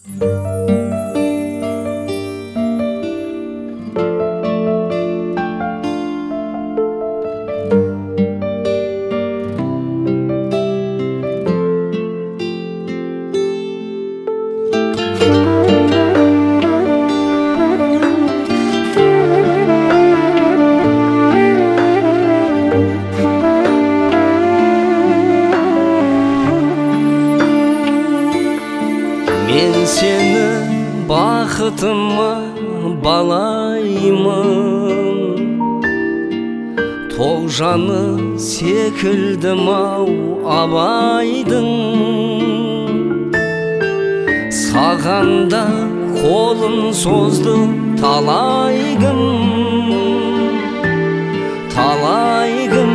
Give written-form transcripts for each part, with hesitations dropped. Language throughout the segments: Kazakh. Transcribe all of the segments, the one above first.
Мен сені бақытыма балаймын, тоғжаны секілдім-ау абайдың. Сағанда қолын созды талай күн, талай күн,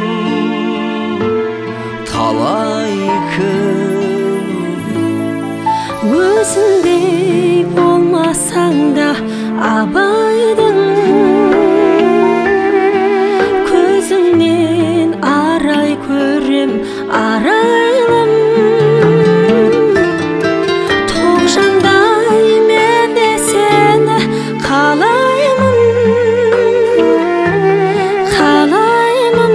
талай күн. Өзіңдей болмасаң да абайдың, көзіңнен арай көрем арайлым. Тоғжандай мен де сені қалаймын, қалаймын,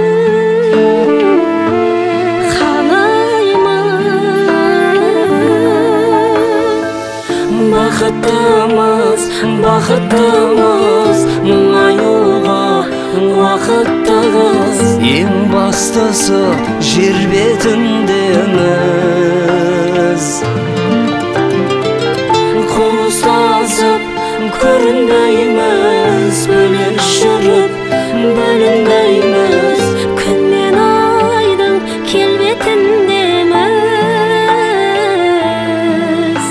бақыттымыз, бақыттымыз, мұңаюға уақыттығыз. Ең бастысы жер бетіндеміз. Қол ұстасып көрінбейміз, бөлек жүріп бөлінбейміз. Күн мен айдың келбетіндеміз.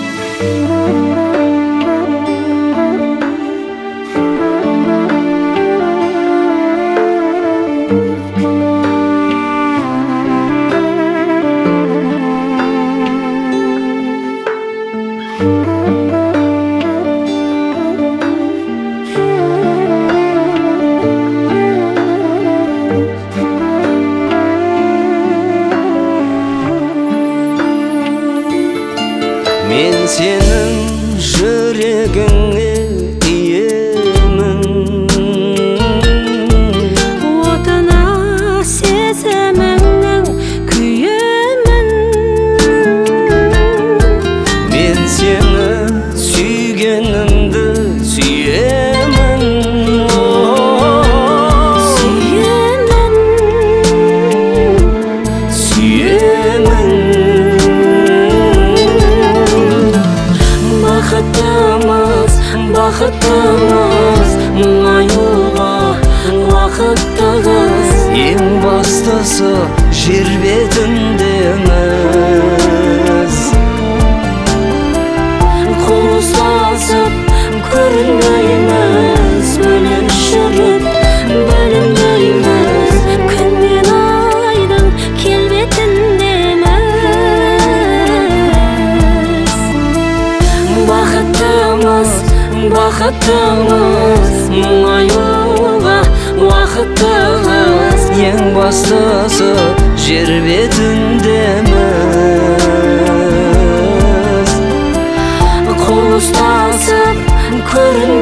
Мен сенің жүрегіңе тиемін, отына сезіміңнің күйемін. мен сені сүйгенімді сүйемін, Сүйемін, сүйемін. бақыттымыз, бақыттымыз, мұңаюға уақыттығыз. Ең бастысы жер бетіндеміз. Қол ұстасып көрінбейміз, бөлек жүріп бөлінбейміз. Күн мен айдың келбетіндеміз. Бақыттымыз, бақыттымыз, мұңаюға уақыттығыз. Ең бастысы жер бетіндеміз. Қол ұстасып көрінбейміз,